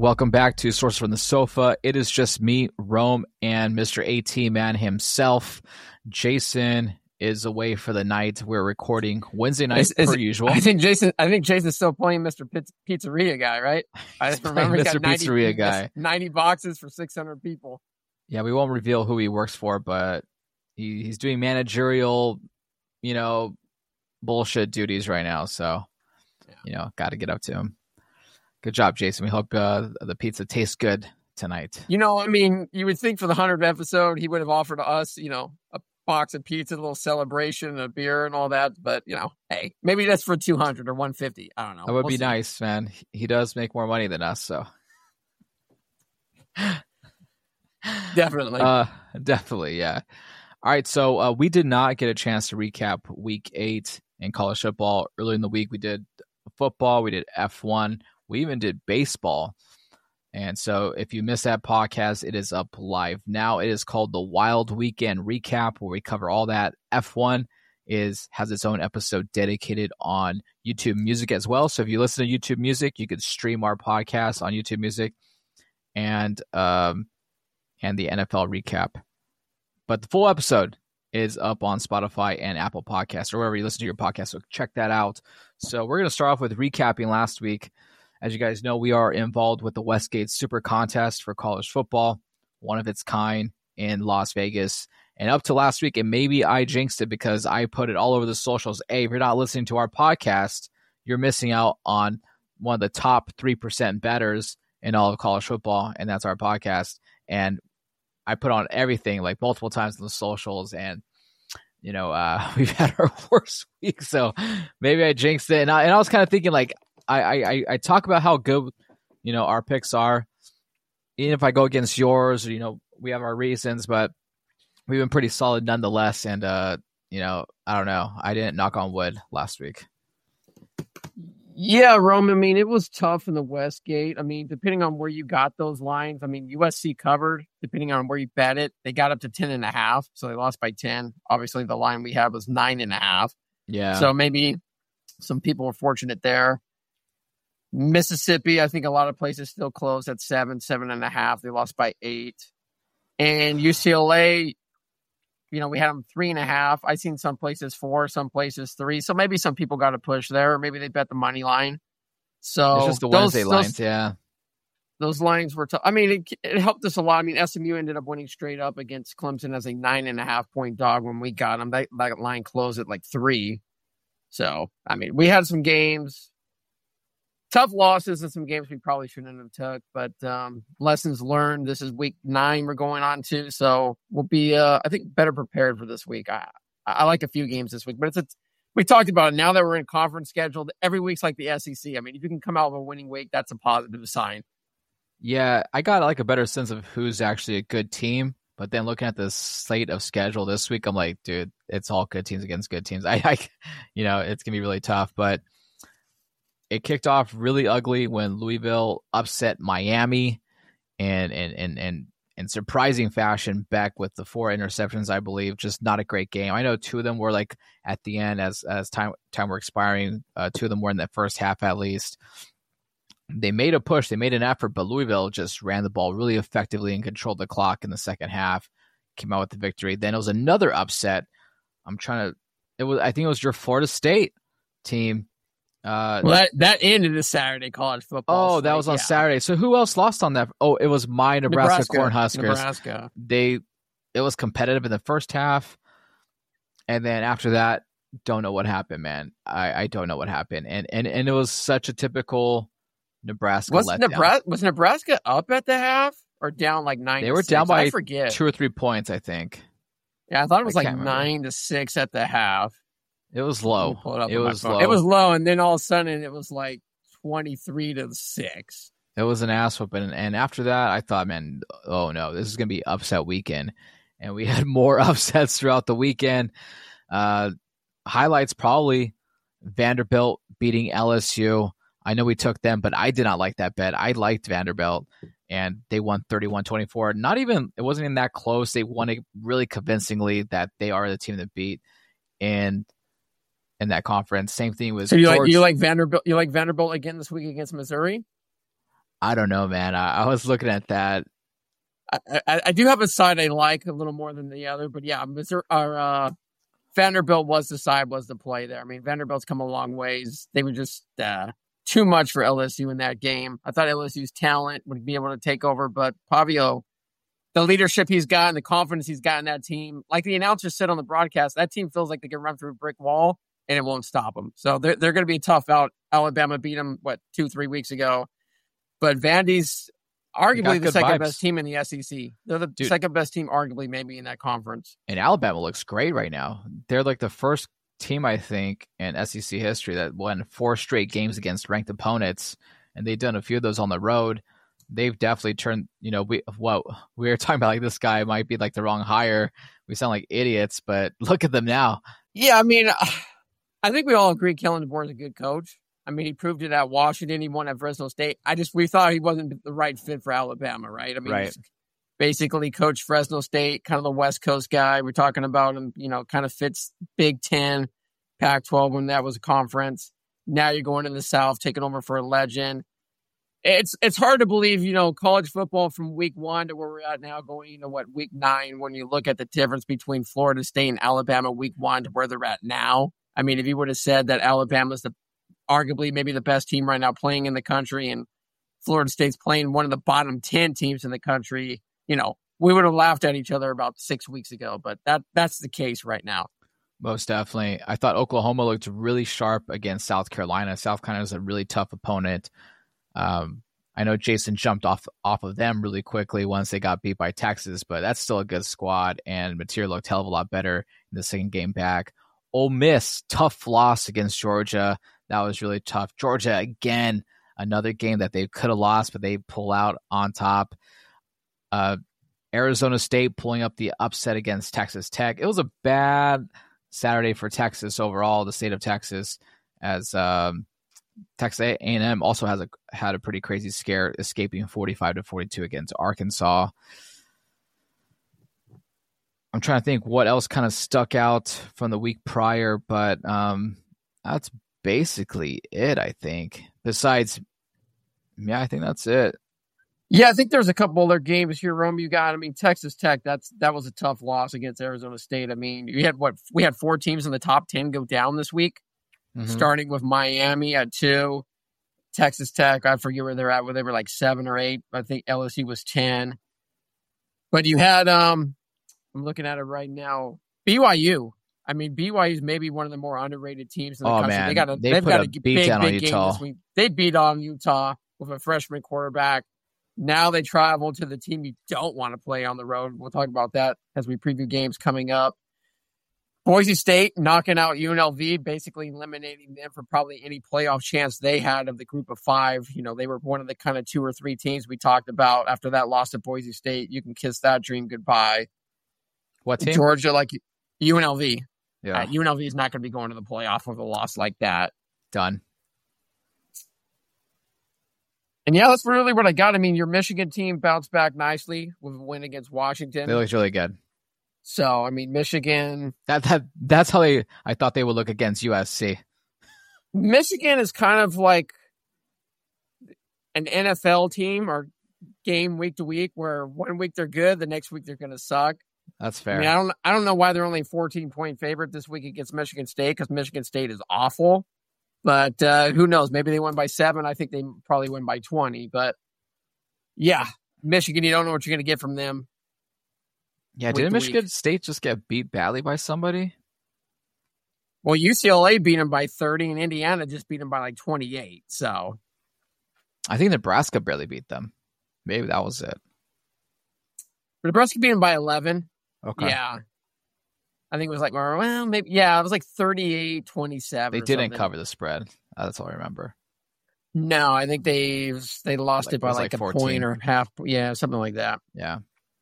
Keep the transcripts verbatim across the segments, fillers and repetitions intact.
Welcome back to Source from the Sofa. It is just me, Rome, and Mister AT Man himself. Jason is away for the night. We're recording Wednesday night is, is per it, usual. I think Jason. I think Jason's still playing Mister Pizz- Pizzeria guy, right? I just remember he's Mister got ninety, Pizzeria guy, ninety boxes for six hundred people. Yeah, we won't reveal who he works for, but he, he's doing managerial, you know, bullshit duties right now. So, yeah. you know, got to get up to him. Good job, Jason. We hope uh, the pizza tastes good tonight. You know, I mean, you would think for the hundredth episode, he would have offered us, you know, a box of pizza, a little celebration, a beer and all that. But, you know, hey, maybe that's for two hundred or one fifty. I don't know. That would we'll be see. nice, man. He does make more money than us, so. Definitely. Uh, definitely, yeah. All right, so uh, we did not get a chance to recap week eight in college football. Earlier in the week, we did football, we did F one. We even did baseball. And so if you missed that podcast, it is up live now. It is called the Wild Weekend Recap, where we cover all that. F one is has its own episode dedicated on YouTube Music as well. So if you listen to YouTube Music, you could stream our podcast on YouTube Music and um and the N F L recap. But the full episode is up on Spotify and Apple Podcasts or wherever you listen to your podcast. So check that out. So we're going to start off with recapping last week. As you guys know, we are involved with the Westgate Super Contest for college football, one of its kind in Las Vegas. And up to last week, and maybe I jinxed it because I put it all over the socials. Hey, if you're not listening to our podcast, you're missing out on one of the top three percent bettors in all of college football, and that's our podcast. And I put on everything like multiple times on the socials, and you know, uh, we've had our worst week. So maybe I jinxed it. And I, and I was kind of thinking like, I, I, I talk about how good, you know, our picks are, even if I go against yours, or, you know, we have our reasons, but we've been pretty solid nonetheless. And, uh, you know, I don't know. I didn't knock on wood last week. Yeah, Rome. I mean, it was tough in the Westgate. I mean, depending on where you got those lines, I mean, U S C covered, depending on where you bet it, they got up to ten and a half. So they lost by ten. Obviously, the line we had was nine and a half. Yeah. So maybe some people were fortunate there. Mississippi, I think a lot of places still closed at seven, seven and a half. They lost by eight. And U C L A, you know, we had them three and a half. I've seen some places four, some places three. So maybe some people got a push there. Or maybe they bet the money line. So it's just the those, Wednesday those, lines, yeah. Those lines were tough. I mean, it, it helped us a lot. I mean, S M U ended up winning straight up against Clemson as a nine and a half point dog when we got them. That, that line closed at like three. So, I mean, we had some games. Tough losses in some games we probably shouldn't have took, but um, lessons learned. This is week nine we're going on to, so we'll be, uh, I think, better prepared for this week. I, I like a few games this week, but it's a, we talked about it. Now that we're in conference scheduled, every week's like the S E C. I mean, if you can come out with a winning week, that's a positive sign. Yeah, I got like a better sense of who's actually a good team, but then looking at the slate of schedule this week, I'm like, dude, it's all good teams against good teams. I, I you know, it's gonna be really tough, but. It kicked off really ugly when Louisville upset Miami and and and and in surprising fashion Beck with the four interceptions, I believe. Just not a great game. I know two of them were like at the end as as time time were expiring. Uh, two of them were in the first half at least. They made a push, they made an effort, but Louisville just ran the ball really effectively and controlled the clock in the second half. Came out with the victory. Then it was another upset. I'm trying to. It was I think it was your Florida State team. Uh, well, that, that ended this Saturday college football. Oh, that slate, was on yeah. Saturday. So who else lost on that? Oh, it was my Nebraska, Nebraska Cornhuskers. Nebraska. They, it was competitive in the first half, and then after that, don't know what happened, man. I, I don't know what happened, and and and it was such a typical Nebraska Was letdown. Nebraska was Nebraska up at the half or down like nine? They to were six? down by I forget. two or three points, I think. Yeah, I thought it was I like can't nine remember. to six at the half. It was Let low. me pull it up It on my was phone. low. It was low, and then all of a sudden it was like twenty-three to six. It was an ass whooping, and after that, I thought, man, oh no, this is gonna be upset weekend, and we had more upsets throughout the weekend. Uh, highlights probably Vanderbilt beating L S U. I know we took them, but I did not like that bet. I liked Vanderbilt, and they won thirty-one twenty-four. Not even, it wasn't even that close. They won it really convincingly that they are the team that beat in in that conference. Same thing with So you George. like you like Vanderbilt? You like Vanderbilt again this week against Missouri? I don't know, man. I, I was looking at that. I, I, I do have a side I like a little more than the other, but yeah, Missouri, or, uh, Vanderbilt was the side, was the play there. I mean, Vanderbilt's come a long ways. They were just uh, too much for L S U in that game. I thought L S U's talent would be able to take over, but Pavio, the leadership he's got and the confidence he's got in that team, like the announcer said on the broadcast, that team feels like they can run through a brick wall and it won't stop them. So they're, they're going to be tough out. Alabama beat them, what, two, three weeks ago. But Vandy's arguably the second vibes. best team in the S E C. They're the Dude. second best team, arguably, maybe in that conference. And Alabama looks great right now. They're like the first team, I think, in S E C history that won four straight games against ranked opponents, and they've done a few of those on the road. They've definitely turned, you know, we well, we were talking about like this guy might be like the wrong hire. We sound like idiots, but look at them now. Yeah, I mean, I think we all agree Kellen DeBoer is a good coach. I mean, he proved it at Washington. He won at Fresno State. I just, we thought he wasn't the right fit for Alabama, right? I mean, right. He's basically coached Fresno State, kind of the West Coast guy. We're talking about him, you know, kind of fits Big Ten, Pac twelve when that was a conference. Now you're going in the South, taking over for a legend. It's it's hard to believe, you know, college football from week one to where we're at now going, you know, what, week nine, when you look at the difference between Florida State and Alabama week one to where they're at now. I mean, if you would have said that Alabama's the arguably maybe the best team right now playing in the country and Florida State's playing one of the bottom ten teams in the country, you know, we would have laughed at each other about six weeks ago, but that that's the case right now. Most definitely. I thought Oklahoma looked really sharp against South Carolina. South Carolina is a really tough opponent. Um, I know Jason jumped off off of them really quickly once they got beat by Texas, but that's still a good squad, and Material looked a hell of a lot better in the second game back. Ole Miss, tough loss against Georgia. That was really tough. Georgia, again, another game that they could have lost, but they pull out on top. Uh, Arizona State pulling up the upset against Texas Tech. It was a bad Saturday for Texas overall, the state of Texas, as um, Texas A and M also has a had a pretty crazy scare, escaping forty-five to forty-two against Arkansas. I'm trying to think what else kind of stuck out from the week prior, but um, that's basically it, I think. Besides, yeah, I think that's it. Yeah, I think there's a couple other games here, Rome. You got, I mean, Texas Tech. That's that was a tough loss against Arizona State. I mean, you had what we had four teams in the top ten go down this week, mm-hmm. starting with Miami at two, Texas Tech. I forget where they're at. Where they were like seven or eight. I think L S U was ten. But you had, um, I'm looking at it right now. B Y U. I mean, B Y U is maybe one of the more underrated teams in the oh, country. Man. They got a, they they've put got a, a beat big, down big on game Utah. this week. They beat on Utah with a freshman quarterback. Now they travel to the team you don't want to play on the road. We'll talk about that as we preview games coming up. Boise State knocking out U N L V, basically eliminating them for probably any playoff chance they had of the group of five. You know, they were one of the kind of two or three teams we talked about after that loss to Boise State. You can kiss that dream goodbye. What team? Georgia, like U N L V. Yeah. Uh, U N L V is not going to be going to the playoff with a loss like that. Done. And yeah, that's really what I got. I mean, your Michigan team bounced back nicely with a win against Washington. They looked really good. So, I mean, Michigan. That that that's how they. I thought they would look against U S C. Michigan is kind of like an N F L team or game week to week, where one week they're good, the next week they're going to suck. That's fair. I mean, I don't. I don't know why they're only a fourteen point favorite this week against Michigan State, because Michigan State is awful. But uh, who knows? Maybe they win by seven. I think they probably win by twenty. But yeah, Michigan, you don't know what you're going to get from them. Yeah, didn't Michigan State just get beat badly by somebody? Well, U C L A beat them by thirty, and Indiana just beat them by like twenty-eight. So I think Nebraska barely beat them. Maybe that was it. Nebraska beat them by eleven. Okay. Yeah. I think it was like, well, maybe, yeah, it was like thirty-eight twenty-seven. They didn't something. cover the spread. That's all I remember. No, I think they they lost like, it by it like, like a fourteen. point or half. Yeah, something like that. Yeah.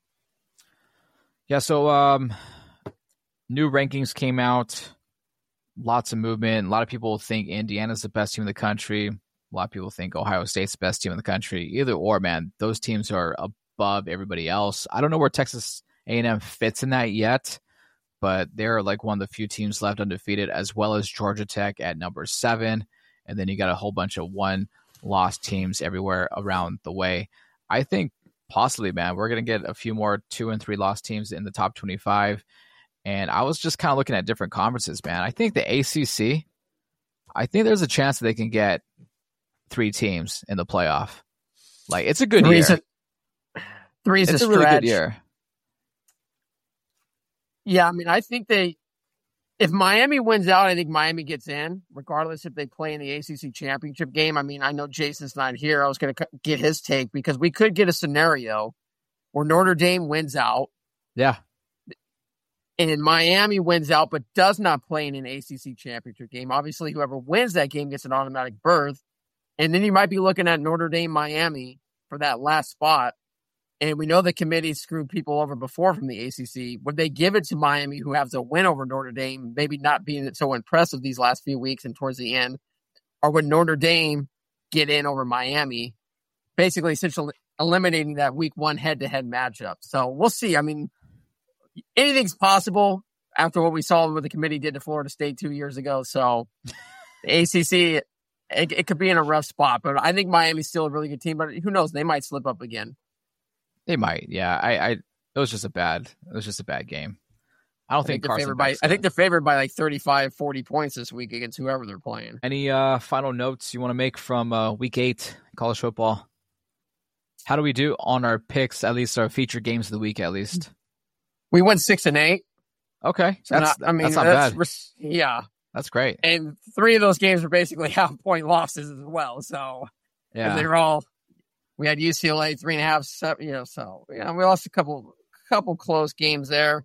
Yeah, so um, new rankings came out. Lots of movement. A lot of people think Indiana's the best team in the country. A lot of people think Ohio State's the best team in the country. Either or, man, those teams are above everybody else. I don't know where Texas A and M fits in that yet, but they're like one of the few teams left undefeated, as well as Georgia Tech at number seven. And then you got a whole bunch of one loss teams everywhere around the way. I think possibly, man, we're going to get a few more two and three loss teams in the top twenty-five. And I was just kind of looking at different conferences, man. I think the A C C, I think there's a chance that they can get three teams in the playoff. Like, it's a good Three's year. A, three's it's a, a really stretch. good year. Yeah, I mean, I think they, if Miami wins out, I think Miami gets in, regardless if they play in the A C C championship game. I mean, I know Jason's not here. I was going to get his take because we could get a scenario where Notre Dame wins out. Yeah. And Miami wins out, but does not play in an A C C championship game. Obviously, whoever wins that game gets an automatic berth. And then you might be looking at Notre Dame, Miami for that last spot. And we know the committee screwed people over before from the A C C. Would they give it to Miami, who has a win over Notre Dame, maybe not being so impressive these last few weeks and towards the end? Or would Notre Dame get in over Miami, basically essentially eliminating that week one head-to-head matchup? So we'll see. I mean, anything's possible after what we saw what the committee did to Florida State two years ago. So the A C C, it, it could be in a rough spot. But I think Miami's still a really good team. But who knows? They might slip up again. They might, yeah. I, I, it was just a bad, it was just a bad game. I don't I think, think Carson. they're by, I think they're favored by like thirty-five, forty points this week against whoever they're playing. Any uh, final notes you want to make from uh, week eight college football? How do we do on our picks? At least our featured games of the week, at least. We went six and eight. Okay, So that's not, I mean, that's not that's, bad. Yeah, that's great. and three of those games were basically half point losses as well. So Yeah, they were all. We had U C L A three and a half, seven, you know, so you know, we lost a couple, couple close games there.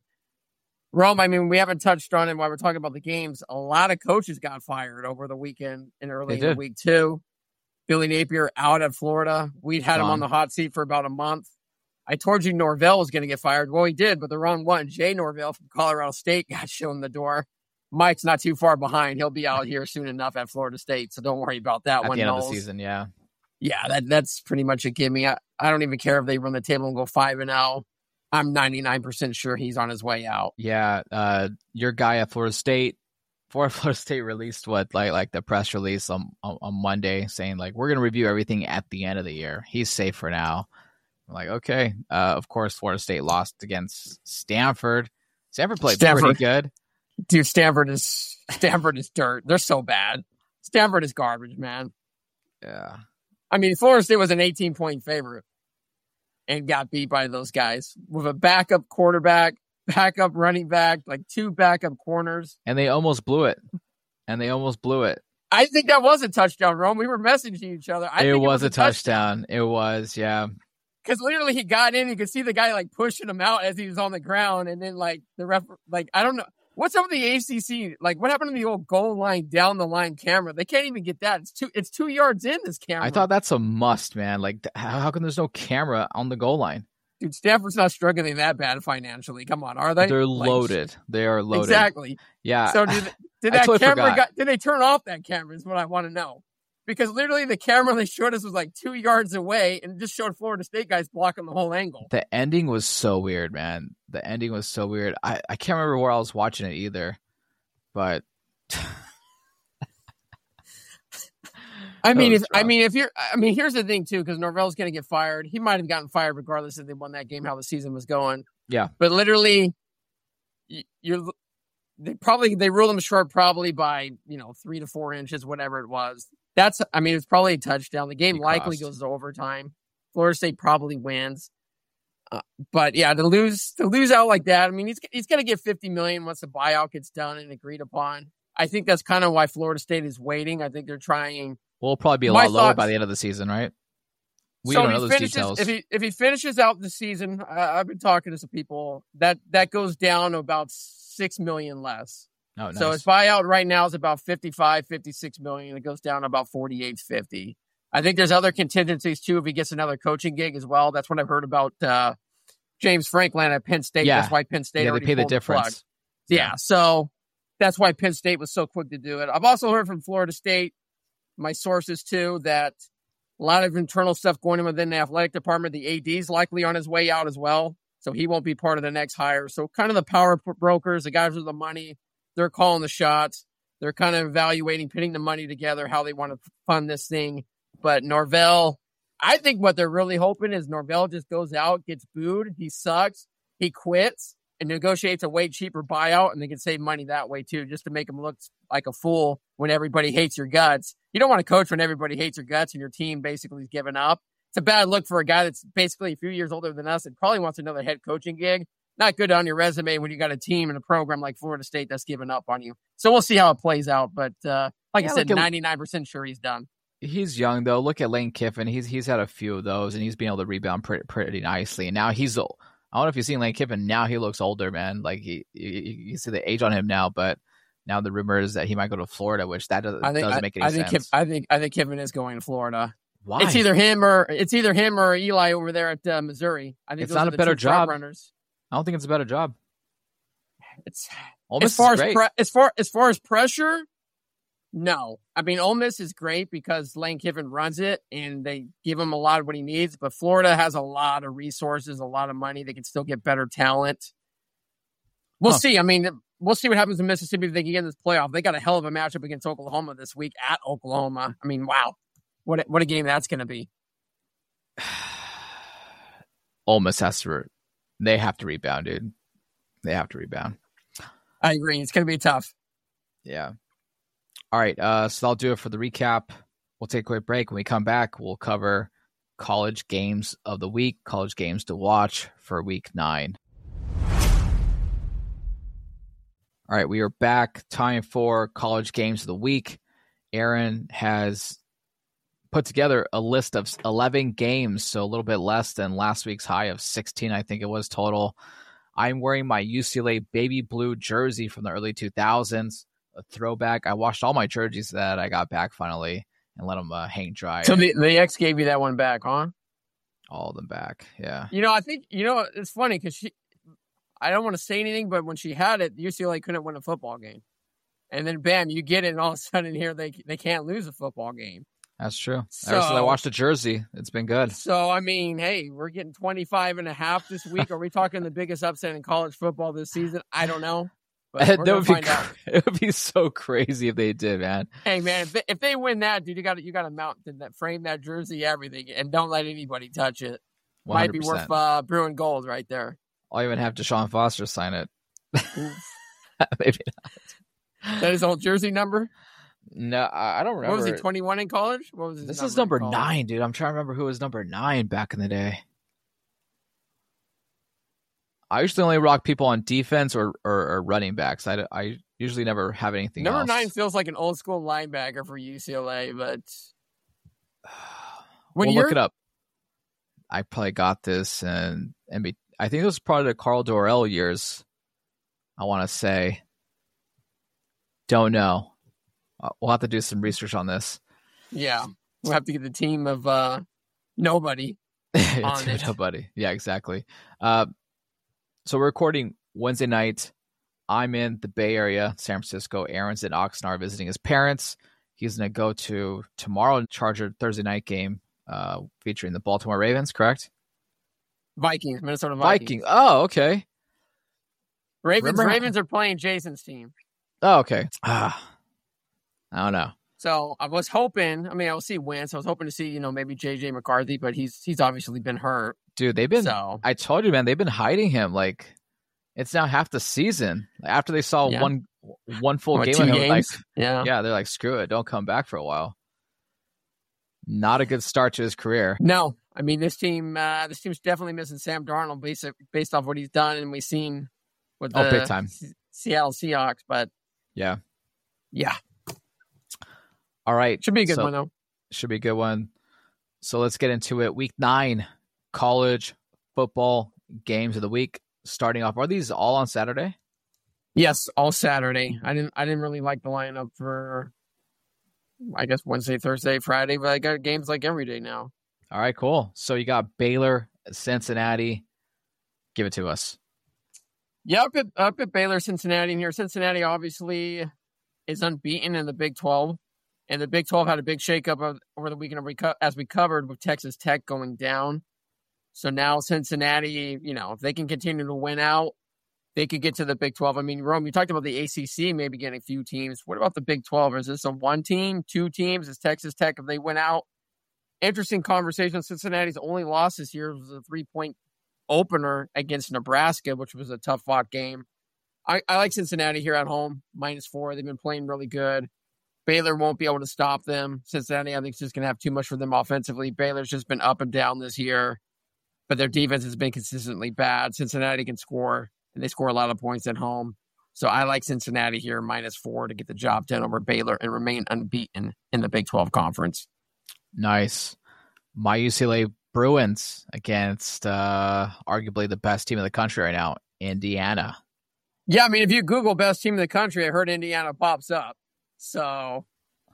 Rome, I mean, we haven't touched on it while we're talking about the games. A lot of coaches got fired over the weekend and early They in the did. week too. Billy Napier out at Florida. We'd had him Gone. on the hot seat for about a month. I told you Norvell was going to get fired. Well, he did, but the wrong one. Jay Norvell from Colorado State got shown the door. Mike's not too far behind. He'll be out here soon enough at Florida State, so don't worry about that at one. the end Knowles. of the season, yeah. Yeah, that that's pretty much a gimme. I, I don't even care if they run the table and go five and zero. I'm ninety-nine percent sure he's on his way out. Yeah, uh, your guy at Florida State, Florida Florida State released what like like the press release on on, on Monday saying like we're gonna review everything at the end of the year. He's safe for now. I'm like, okay. Uh, of course, Florida State lost against Stanford. Stanford played Stanford. pretty good. Dude, Stanford is Stanford is dirt. They're so bad. Stanford is garbage, man. Yeah. I mean, Florida State was an eighteen point favorite and got beat by those guys with a backup quarterback, backup running back, like two backup corners. And they almost blew it. And they almost blew it. I think that was a touchdown, Rome. We were messaging each other. I it, think was it was a touchdown. It was, yeah. Because literally he got in, you could see the guy like pushing him out as he was on the ground. And then like the ref, like, I don't know. What's up with the A C C? Like, what happened to the old goal line, down the line camera? They can't even get that. It's two, it's two yards in this camera. I thought that's a must, man. Like, th- how, how come there's no camera on the goal line? Dude, Stanford's not struggling that bad financially. Come on, are they? They're Like, loaded. They are loaded. Exactly. Yeah. So did, did I that totally camera, forgot. got, did they turn off that camera is what I want to know. Because literally the camera they showed us was like two yards away and it just showed Florida State guys blocking the whole angle. The ending was so weird, man. The ending was so weird. I, I can't remember where I was watching it either. But I mean, was if I rough. mean, if you're, I mean, here's the thing too, because Norvell's going to get fired. He might have gotten fired regardless if they won that game, how the season was going. Yeah. But literally, y- you're, they probably they ruled him short probably by you know three to four inches, whatever it was. That's, I mean, it's probably a touchdown. The game He likely cost. goes to overtime. Florida State probably wins. Uh, but yeah, to lose to lose out like that, I mean, he's he's going to get fifty million dollars once the buyout gets done and agreed upon. I think that's kind of why Florida State is waiting. I think they're trying. We'll probably be a My lot lower thoughts- by the end of the season, right? We so don't if know he those finishes, details. If he if he finishes out the season, I, I've been talking to some people that that goes down to about six million less. oh, nice. So his buyout right now is about fifty-five, fifty-six million. It goes down to about forty-eight, fifty. I think there's other contingencies too if he gets another coaching gig as well. That's what I've heard about uh, James Franklin at Penn State. Yeah. That's why Penn State yeah, they already pay the pulled plug. difference. Yeah, so that's why Penn State was so quick to do it. I've also heard from Florida State, my sources too, that a lot of internal stuff going on within the athletic department. The A D's likely on his way out as well, so he won't be part of the next hire. So kind of the power brokers, the guys with the money, they're calling the shots. They're kind of evaluating, putting the money together, how they want to fund this thing. but Norvell, I think what they're really hoping is Norvell just goes out, gets booed, he sucks, he quits, and negotiates a way cheaper buyout, and they can save money that way too, just to make him look like a fool when everybody hates your guts. You don't want to coach when everybody hates your guts and your team basically is giving up. It's a bad look for a guy that's basically a few years older than us and probably wants another head coaching gig. Not good on your resume when you got a team and a program like Florida State that's given up on you. So we'll see how it plays out. But uh, like yeah, I said, ninety-nine percent sure he's done. He's young, though. Look at Lane Kiffin. He's he's had a few of those, and he's been able to rebound pretty, pretty nicely. And now he's old. I don't know if you've seen Lane Kiffin. Now he looks older, man. Like, he, you, you see the age on him now, but now the rumor is that he might go to Florida, which that doesn't, think, doesn't make any I think sense. Kif, I think I think Kiffin is going to Florida. Why? It's either him or it's either him or Eli over there at uh, Missouri. I think it's those not are a the better two job. Runners. I don't think it's a better job. It's Ole Miss as far is as great. pre- as far as far as pressure. No, I mean Ole Miss is great because Lane Kiffin runs it and they give him a lot of what he needs. But Florida has a lot of resources, a lot of money. They can still get better talent. We'll huh. see. I mean, we'll see what happens in Mississippi if they can get in this playoff. They got a hell of a matchup against Oklahoma this week at Oklahoma. I mean, wow, what a, what a game that's going to be. Ole Miss has to. Re- they have to rebound, dude. They have to rebound. I agree. It's going to be tough. Yeah. All right, uh, so I'll do it for the recap. We'll take a quick break. When we come back, we'll cover college games of the week, college games to watch for week nine. All right, we are back. Time for college games of the week. Aaron has put together a list of eleven games, so a little bit less than last week's high of sixteen, I think it was total. I'm wearing my U C L A baby blue jersey from the early two thousands. A throwback. I washed all my jerseys that I got back finally and let them uh, hang dry. So the, the ex gave you that one back, huh? All of them back, yeah. You know, I think, you know, it's funny because she, I don't want to say anything, but when she had it, U C L A couldn't win a football game. And then, bam, you get it, and all of a sudden here they they can't lose a football game. That's true. So, Ever since I watched the jersey, it's been good. So, I mean, hey, we're getting twenty-five and a half this week. Are we talking the biggest upset in college football this season? I don't know. That would be cr- it would be so crazy if they did, man. Hey, man, if they, if they win that, dude, you got you got to mount that, frame that jersey, everything, and don't let anybody touch it. one hundred percent. Might be worth uh, brewing gold right there. I'll even have Deshaun Foster sign it. Maybe not. Is that his old jersey number? No, I don't remember. What was he, twenty-one in college? What was his this number is number nine, dude. I'm trying to remember who was number nine back in the day. I usually only rock people on defense or, or, or running backs. I, I usually never have anything Number else. Number nine feels like an old school linebacker for U C L A, but we'll look it up. I probably got this, and, and be, I think it was probably the Carl Dorrell years, I want to say. Don't know. We'll have to do some research on this. Yeah. We'll have to get the team of uh, nobody on it. Nobody. Yeah, exactly. Uh, So we're recording Wednesday night. I'm in the Bay Area, San Francisco. Aaron's in Oxnard visiting his parents. He's going to go to tomorrow Charger Thursday night game uh, featuring the Baltimore Ravens, correct? Vikings, Minnesota Vikings. Vikings. Oh, okay. Ravens Remember? Ravens are playing Jason's team. Oh, okay. Ah, I don't know. So I was hoping, I mean, I'll see Wentz. I was hoping to see, you know, maybe J J McCarthy, but he's he's obviously been hurt. Dude, they've been, so. I told you, man, they've been hiding him. Like, it's now half the season. After they saw yeah. one one full what, game two of him, games? like, yeah. yeah, they're like, screw it, don't come back for a while. Not a good start to his career. No, I mean, this team, uh, this team's definitely missing Sam Darnold based, based off what he's done, and we've seen with the oh, big time. C- Seattle Seahawks, but yeah. Yeah. All right. Should be a good so, one, though. Should be a good one. So let's get into it. Week nine, college football games of the week. Starting off, are these all on Saturday? Yes, all Saturday. I didn't. I didn't really like the lineup for, I guess Wednesday, Thursday, Friday, but I got games like every day now. All right, cool. So you got Baylor, Cincinnati. Give it to us. Yeah, up at, up at Baylor, Cincinnati in here. Cincinnati obviously is unbeaten in the Big twelve. And the Big twelve had a big shakeup over the weekend as we covered with Texas Tech going down. So now Cincinnati, you know, if they can continue to win out, they could get to the Big twelve. I mean, Rome, you talked about the A C C maybe getting a few teams. What about the Big twelve? Is this a one team, two teams? Is Texas Tech, if they win out, Interesting conversation. Cincinnati's only loss this year was a three-point opener against Nebraska, which was a tough-fought game. I, I like Cincinnati here at home, minus four. They've been playing really good. Baylor won't be able to stop them. Cincinnati, I think, is just going to have too much for them offensively. Baylor's just been up and down this year, but their defense has been consistently bad. Cincinnati can score, and they score a lot of points at home. So I like Cincinnati here, minus four, to get the job done over Baylor and remain unbeaten in the Big twelve Conference. Nice. My U C L A Bruins against uh, arguably the best team in the country right now, Indiana. Yeah, I mean, if you Google best team in the country, I heard Indiana pops up. So,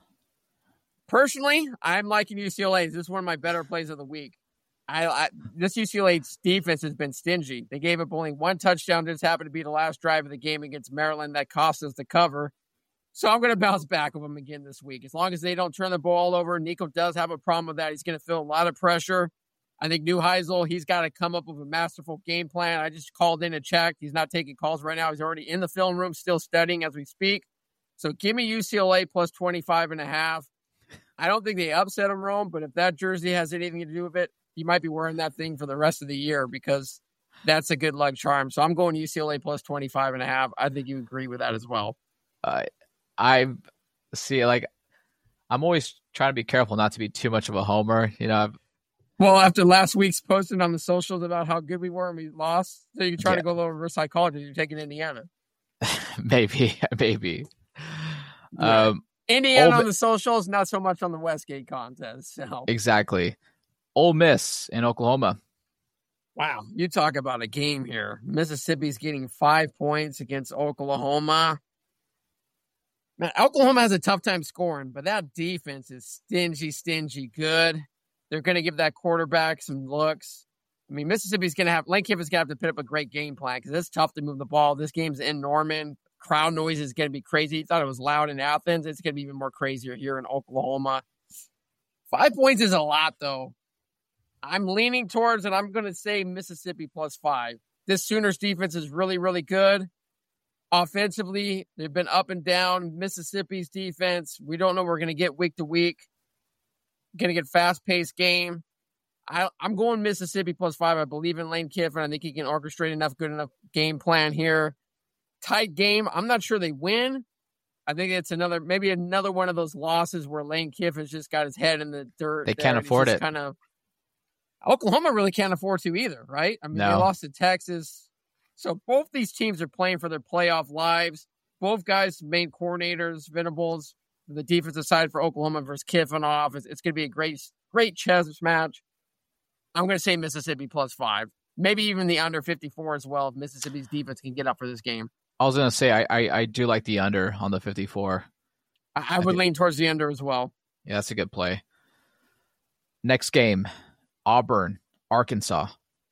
personally, I'm liking U C L A. This is one of my better plays of the week. I, I This U C L A defense has been stingy. They gave up only one touchdown. Just happened to be the last drive of the game against Maryland that cost us the cover. So I'm going to bounce back with them again this week. As long as they don't turn the ball over, Nico does have a problem with that. He's going to feel a lot of pressure. I think Neuheisel, he's got to come up with a masterful game plan. I just called in and checked. He's not taking calls right now. He's already in the film room, still studying as we speak. So give me U C L A plus twenty-five and a half. I don't think they upset him, Rome, but if that jersey has anything to do with it, you might be wearing that thing for the rest of the year because that's a good luck charm. So I'm going U C L A plus twenty-five and a half. I think you agree with that as well. Uh, I see, like, I'm always trying to be careful not to be too much of a homer. You know, I've, Well, after last week's posting on the socials about how good we were and we lost, so you try yeah. to go a little reverse psychology. You're taking Indiana. maybe, maybe. Yeah. Um, Indiana on the socials, not so much on the Westgate contest. So. Exactly. Ole Miss in Oklahoma. Wow, you talk about a game here. Mississippi's getting five points against Oklahoma. Man, Oklahoma has a tough time scoring, but that defense is stingy, stingy good. They're going to give that quarterback some looks. I mean, Mississippi's going to have, Lane Kiffin's going to have to put up a great game plan because it's tough to move the ball. This game's in Norman. Crowd noise is going to be crazy. You thought it was loud in Athens. It's going to be even more crazier here in Oklahoma. Five points is a lot, though. I'm leaning towards, and I'm going to say Mississippi plus five. This Sooners defense is really, really good. Offensively, they've been up and down. Mississippi's defense, we don't know what we're going to get week to week. Going to get fast-paced game. I, I'm going Mississippi plus five. I believe in Lane Kiffin. I think he can orchestrate enough good enough game plan here. Tight game. I'm not sure they win. I think it's another, maybe another one of those losses where Lane Kiffin's just got his head in the dirt. They can't afford it. Kind of. Oklahoma really can't afford to either, right? I mean, no. They lost to Texas. So both these teams are playing for their playoff lives. Both guys, main coordinators, Venables, the defensive side for Oklahoma versus Kiffinoff. It's, it's going to be a great, great chess match. I'm going to say Mississippi plus five. Maybe even the under fifty-four as well if Mississippi's defense can get up for this game. I was going to say, I, I I do like the under on the fifty-four. I, I would I think, lean towards the under as well. Yeah, that's a good play. Next game, Auburn, Arkansas.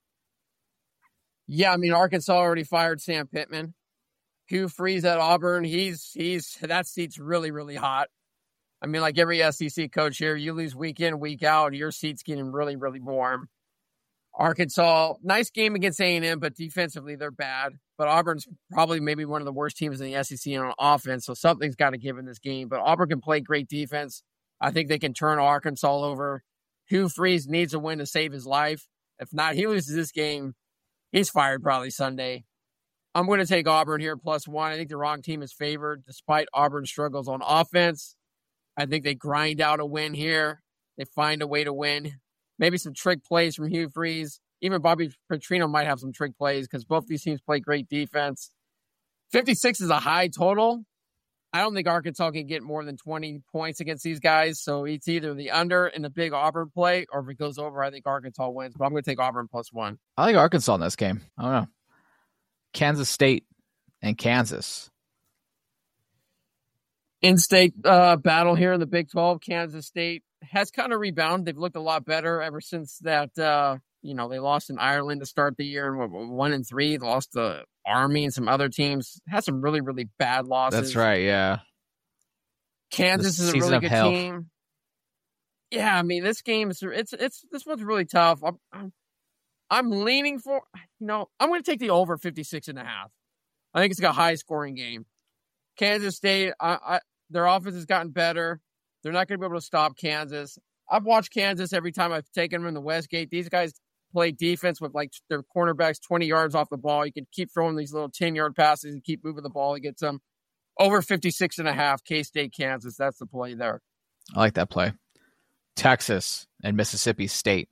Yeah, I mean, Arkansas already fired Sam Pittman. Hugh Freeze at Auburn, he's, he's, that seat's really, really hot. I mean, like every S E C coach here, you lose week in, week out, your seat's getting really, really warm. Arkansas, nice game against A and M, but defensively they're bad. But Auburn's probably maybe one of the worst teams in the S E C on offense, so something's got to give in this game. But Auburn can play great defense. I think they can turn Arkansas over. Hugh Freeze needs a win to save his life. If not, he loses this game, he's fired probably Sunday. I'm going to take Auburn here plus one. I think the wrong team is favored despite Auburn's struggles on offense. I think they grind out a win here. They find a way to win. Maybe some trick plays from Hugh Freeze. Even Bobby Petrino might have some trick plays because both these teams play great defense. fifty-six is a high total. I don't think Arkansas can get more than twenty points against these guys. So it's either the under in the big Auburn play, or if it goes over, I think Arkansas wins. But I'm going to take Auburn plus one. I like Arkansas in this game. I don't know. Kansas State and Kansas. In-state uh, battle here in the Big twelve. Kansas State has kind of rebounded. They've looked a lot better ever since that, uh, you know, they lost in Ireland to start the year and one and three. They lost to Army and some other teams. Had some really, really bad losses. That's right, yeah. Kansas the is a really good hell. team. Yeah, I mean, this game is it's it's this one's really tough. I'm I'm, I'm leaning for you know I'm going to take the over fifty-six and a half. I think it's got a high scoring game. Kansas State, I, I, their offense has gotten better. They're not going to be able to stop Kansas. I've watched Kansas every time I've taken them in the Westgate. These guys play defense with like their cornerbacks twenty yards off the ball. You can keep throwing these little ten-yard passes and keep moving the ball. He gets them over fifty-six and a half. K-State, Kansas. That's the play there. I like that play. Texas and Mississippi State.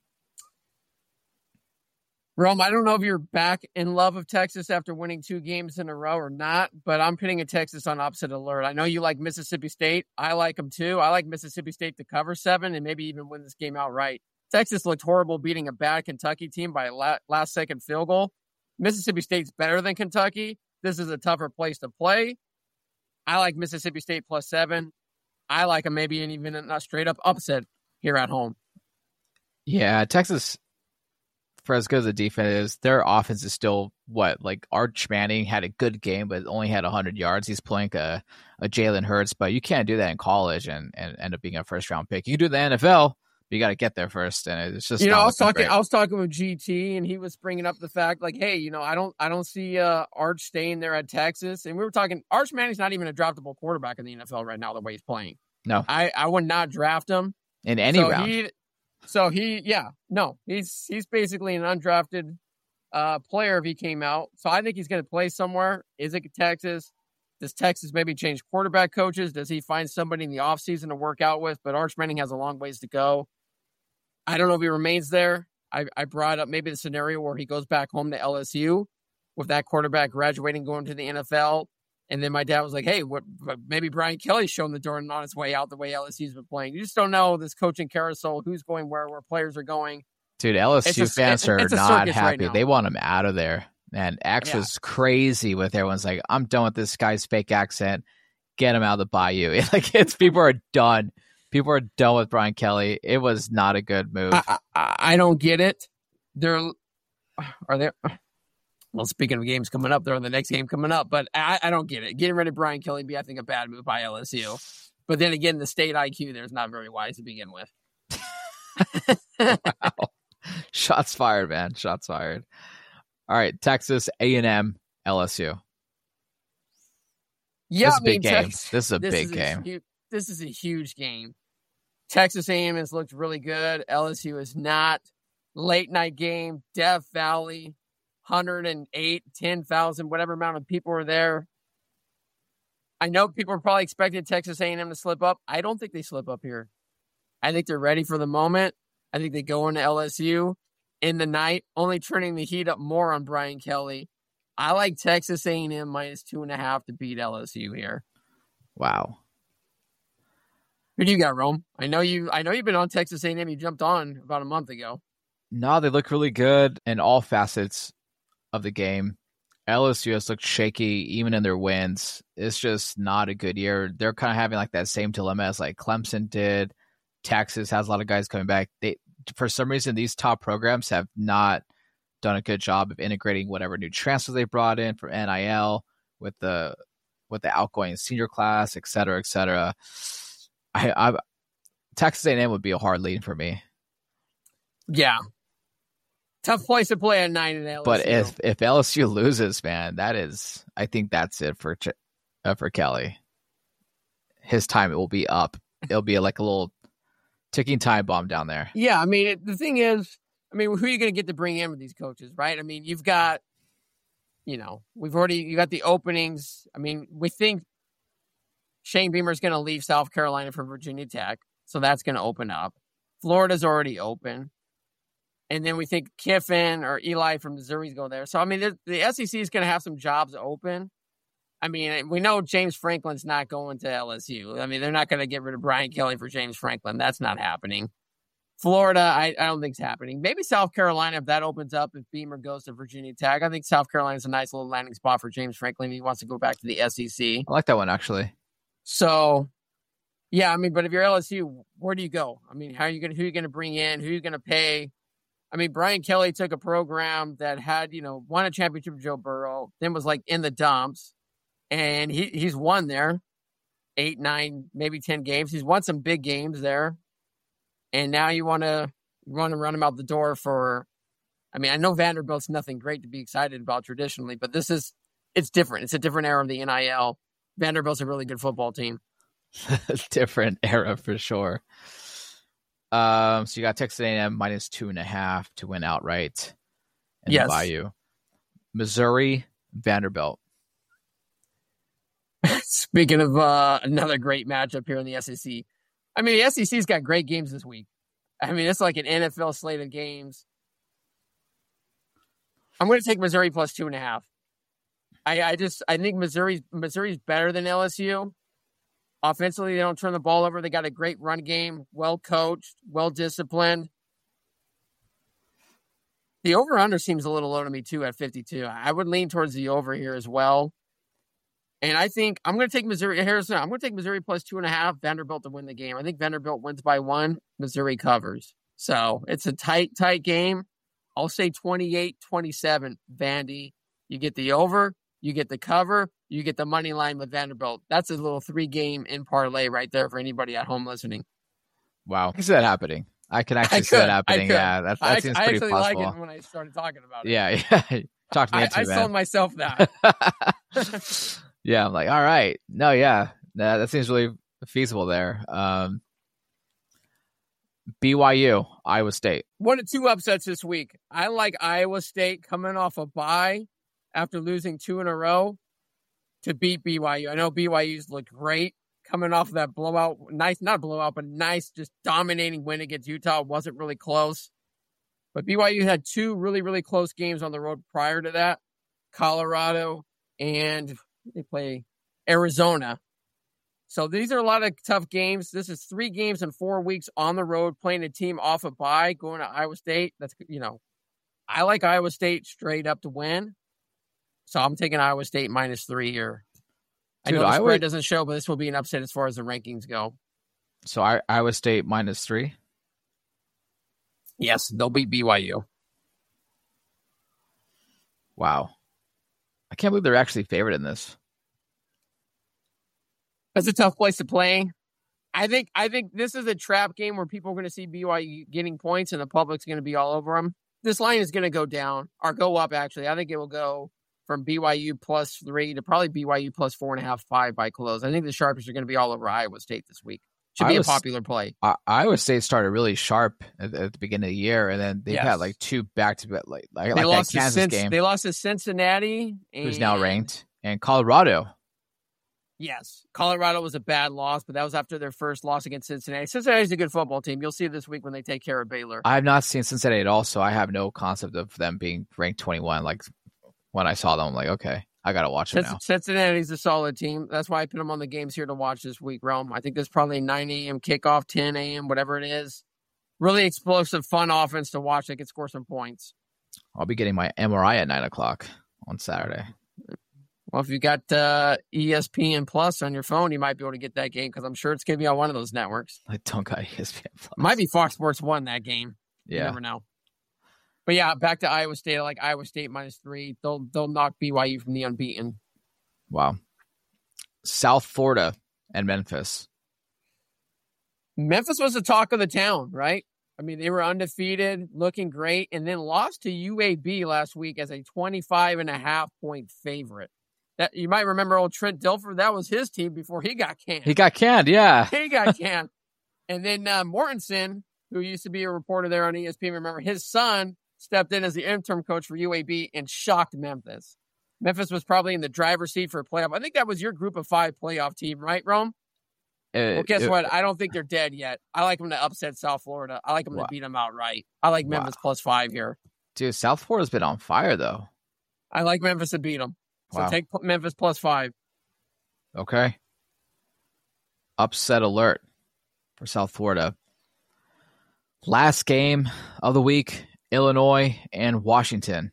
Rome, I don't know if you're back in love of Texas after winning two games in a row or not, but I'm putting a Texas on opposite alert. I know you like Mississippi State. I like them too. I like Mississippi State to cover seven and maybe even win this game outright. Texas looked horrible beating a bad Kentucky team by a last second field goal. Mississippi State's better than Kentucky. This is a tougher place to play. I like Mississippi State plus seven. I like them maybe and even a straight up upset here at home. Yeah, Texas, for as good as the defense is, their offense is still what? Like Arch Manning had a good game, but only had one hundred yards. He's playing a, a Jalen Hurts, but you can't do that in college and, and end up being a first round pick. You can do the N F L, but you got to get there first, and it's just you know. I was talking. Great. I was talking with G T, and he was bringing up the fact, like, hey, you know, I don't, I don't see uh, Arch staying there at Texas, and we were talking. Arch Manning's not even a draftable quarterback in the N F L right now. The way he's playing, no, I, I would not draft him in any so round. He, so he, yeah, no, he's he's basically an undrafted uh, player if he came out. So I think he's going to play somewhere. Is it Texas? Does Texas maybe change quarterback coaches? Does he find somebody in the offseason to work out with? But Arch Manning has a long ways to go. I don't know if he remains there. I, I brought up maybe the scenario where he goes back home to L S U with that quarterback graduating, going to the N F L. And then my dad was like, hey, what, maybe Brian Kelly's showing the door and on his way out the way L S U's been playing. You just don't know this coaching carousel, who's going where, where players are going. Dude, L S U a, fans it's, are it's not happy. Right they want him out of there. And X yeah. was crazy with everyone's like, I'm done with this guy's fake accent. Get him out of the bayou. Like it's people are done. People are done with Brian Kelly. It was not a good move. I, I, I don't get it. They're are there. Well, speaking of games coming up, they're on the next game coming up, but I, I don't get it. Getting rid of Brian Kelly would be, I think, a bad move by L S U. But then again, the state I Q there is not very wise to begin with. Wow. Shots fired, man. Shots fired. All right, Texas A and M, L S U. Yeah, this is I a big mean, game. Texas, this is a this big is game. A, this is a huge game. Texas A and M has looked really good. L S U is not. Late night game, Death Valley, one hundred eight, ten thousand, whatever amount of people are there. I know people are probably expecting Texas A and M to slip up. I don't think they slip up here. I think they're ready for the moment. I think they go into L S U in the night, only turning the heat up more on Brian Kelly. I like Texas A and M minus two and a half to beat L S U here. Wow. Who do you got, Rome? I know you. I know you've been on Texas A and M. You jumped on about a month ago. No, they look really good in all facets of the game. L S U has looked shaky even in their wins. It's just not a good year. They're kind of having like that same dilemma as like Clemson did. Texas has a lot of guys coming back. They, for some reason, these top programs have not done a good job of integrating whatever new transfers they brought in for N I L with the with the outgoing senior class, et cetera, et cetera. I, I Texas A and M would be a hard lead for me. Yeah. Tough place to play at night in L S U. But if, if L S U loses, man, that is, I think that's it for uh, for Kelly. His time, it will be up. It'll be like a little ticking time bomb down there. Yeah, I mean, it, the thing is, I mean, who are you going to get to bring in with these coaches, right? I mean, you've got, you know, we've already, you got the openings. I mean, we think Shane Beamer's going to leave South Carolina for Virginia Tech, so that's going to open up. Florida's already open. And then we think Kiffin or Eli from Missouri's go there. So, I mean, the, the S E C is going to have some jobs open. I mean, we know James Franklin's not going to L S U. I mean, they're not going to get rid of Brian Kelly for James Franklin. That's not happening. Florida, I, I don't think it's happening. Maybe South Carolina, if that opens up, if Beamer goes to Virginia Tech. I think South Carolina's a nice little landing spot for James Franklin if he wants to go back to the S E C. I like that one, actually. So, yeah, I mean, but if you're L S U, where do you go? I mean, how are you going? Who are you going to bring in? Who are you going to pay? I mean, Brian Kelly took a program that had, you know, won a championship with Joe Burrow, then was like in the dumps, and he he's won there eight, nine, maybe ten games. He's won some big games there, and now you want to want to run him out the door for. I mean, I know Vanderbilt's nothing great to be excited about traditionally, but this is it's different. It's a different era of the N I L. Vanderbilt's a really good football team. Different era for sure. Um, so you got Texas A and M minus two and a half to win outright. In Yes. the Bayou. Missouri, Vanderbilt. Speaking of uh, another great matchup here in the S E C. I mean, the S E C's got great games this week. I mean, it's like an N F L slate of games. I'm going to take Missouri plus two and a half. I, I just I think Missouri's Missouri's better than L S U. Offensively, they don't turn the ball over. They got a great run game, well coached, well disciplined. The over-under seems a little low to me, too, at fifty-two. I would lean towards the over here as well. And I think I'm going to take Missouri. Here's I'm going to take Missouri plus two and a half, Vanderbilt to win the game. I think Vanderbilt wins by one. Missouri covers. So it's a tight, tight game. I'll say twenty-eight twenty-seven, Vandy. You get the over, you get the cover, you get the money line with Vanderbilt. That's a little three-game in parlay right there for anybody at home listening. Wow. I can see that happening. I can actually I see could, that happening. Yeah, that, that I, seems I pretty actually possible. like it when I started talking about it. Yeah, yeah. Talk to me I, into I it, man. sold myself that. Yeah, I'm like, all right. No, yeah. That, that seems really feasible there. Um, B Y U, Iowa State. One of two upsets this week. I like Iowa State coming off a bye after losing two in a row to beat B Y U. I know B Y U's looked great coming off of that blowout. Nice, not blowout, but nice, just dominating win against Utah. It wasn't really close. But B Y U had two really, really close games on the road prior to that. Colorado and they play Arizona. So these are a lot of tough games. This is three games in four weeks on the road, playing a team off a bye, going to Iowa State. That's, you know, I like Iowa State straight up to win. So I'm taking Iowa State minus three here. I Dude, know the Iowa... spread doesn't show, but this will be an upset as far as the rankings go. So I, Iowa State minus three? Yes, they'll beat B Y U. Wow. I can't believe they're actually favored in this. That's a tough place to play. I think I think this is a trap game where people are going to see B Y U getting points and the public's going to be all over them. This line is going to go down or go up, actually. I think it will go from B Y U plus three to probably B Y U plus four and a half, five by close. I think the Sharpies are going to be all over Iowa State this week. Should be Iowa, a popular play. Uh, Iowa State started really sharp at, at the beginning of the year, and then they've yes. had like two back-to-back, like, like, they like lost that Kansas to game. They lost to Cincinnati. And... who's now ranked, and Colorado. Yes, Colorado was a bad loss, but that was after their first loss against Cincinnati. Cincinnati's a good football team. You'll see it this week when they take care of Baylor. I have not seen Cincinnati at all, so I have no concept of them being ranked twenty-one. Like when I saw them, I'm like, okay, I got to watch them now. Cincinnati's a solid team. That's why I put them on the games here to watch this week, Rome. I think there's probably a nine a.m. kickoff, ten a.m., whatever it is. Really explosive, fun offense to watch that could score some points. I'll be getting my M R I at nine o'clock on Saturday. Well, if you got uh, E S P N Plus on your phone, you might be able to get that game because I'm sure it's going to be on one of those networks. I don't got E S P N Plus. Might be Fox Sports one that game. Yeah. You never know. But yeah, back to Iowa State. I like Iowa State minus three. They'll they'll knock B Y U from the unbeaten. Wow. South Florida and Memphis. Memphis was the talk of the town, right? I mean, they were undefeated, looking great, and then lost to U A B last week as a twenty-five and a half point favorite. That you might remember old Trent Dilfer. That was his team before he got canned. He got canned, yeah. He got canned. And then uh, Mortensen, who used to be a reporter there on E S P N, remember his son stepped in as the interim coach for U A B and shocked Memphis. Memphis was probably in the driver's seat for a playoff. I think that was your group of five playoff team, right, Rome? Uh, well, guess it, what? I don't think they're dead yet. I like them to upset South Florida. I like them wow. to beat them outright. I like Memphis wow. plus five here. Dude, South Florida's been on fire, though. I like Memphis to beat them. So wow. take Memphis plus five. Okay. Upset alert for South Florida. Last game of the week, Illinois and Washington.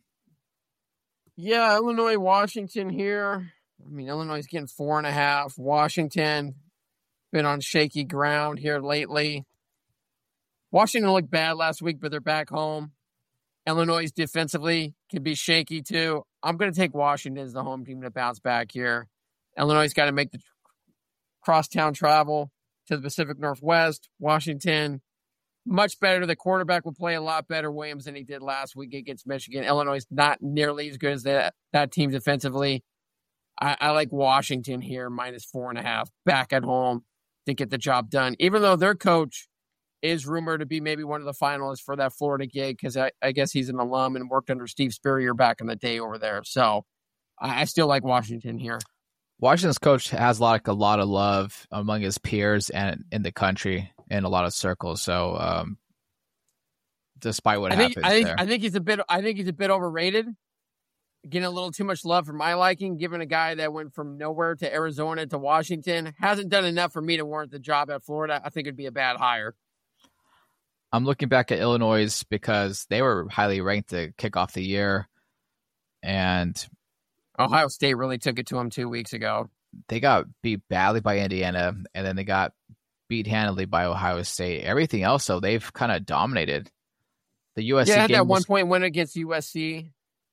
Yeah, Illinois, Washington here. I mean, Illinois is getting four and a half. Washington been on shaky ground here lately. Washington looked bad last week, but they're back home. Illinois defensively can be shaky too. I'm going to take Washington as the home team to bounce back here. Illinois got to make the crosstown travel to the Pacific Northwest. Washington, much better. The quarterback will play a lot better, Williams, than he did last week against Michigan. Illinois is not nearly as good as that, that team defensively. I, I like Washington here, minus four and a half, back at home to get the job done. Even though their coach is rumored to be maybe one of the finalists for that Florida gig because I, I guess he's an alum and worked under Steve Spurrier back in the day over there. So I, I still like Washington here. Washington's coach has like a lot of love among his peers and in the country in a lot of circles. So um, despite what I think, happens I think, there. I think he's a bit. I think he's a bit overrated. Getting a little too much love for my liking, given a guy that went from nowhere to Arizona to Washington hasn't done enough for me to warrant the job at Florida. I think it'd be a bad hire. I'm looking back at Illinois because they were highly ranked to kick off the year, and Ohio State really took it to them two weeks ago. They got beat badly by Indiana, and then they got beat handily by Ohio State. Everything else, though, they've kind of dominated. The U S C yeah, had game that was, one point win against U S C.